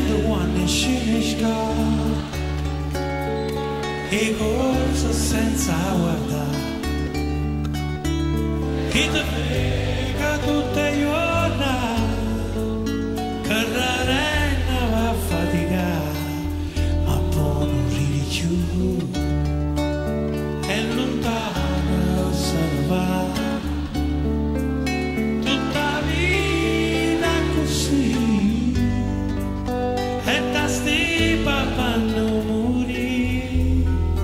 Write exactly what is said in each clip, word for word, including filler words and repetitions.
the one in Scinisca e corso senza guardare chi ti frega tutte le giorni che l'arena va a faticare ma poi non ridi più e lontano se ne va tutta vita così e da sti papà non morì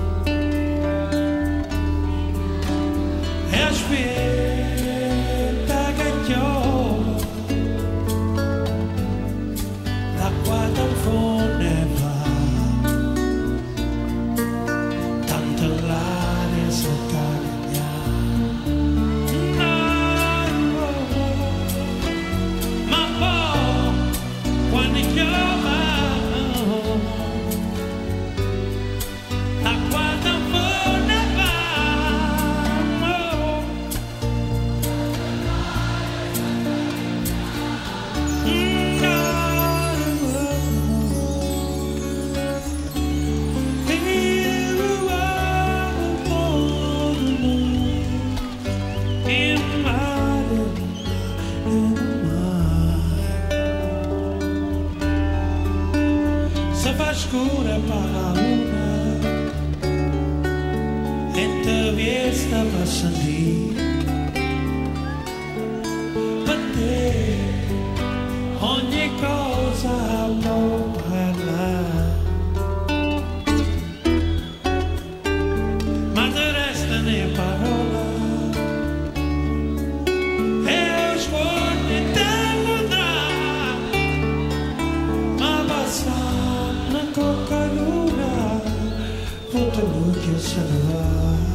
e aspetta che piove l'acqua da fonte va tanto l'aria si cagna no, ma poi quando piove l'acqua da fonte va se fa scura per la luna e te viesta per sentire per te ogni cosa può parlare ma te restano le parole e lo sguardo te vedrà ma passano con calura tutte luci se ne va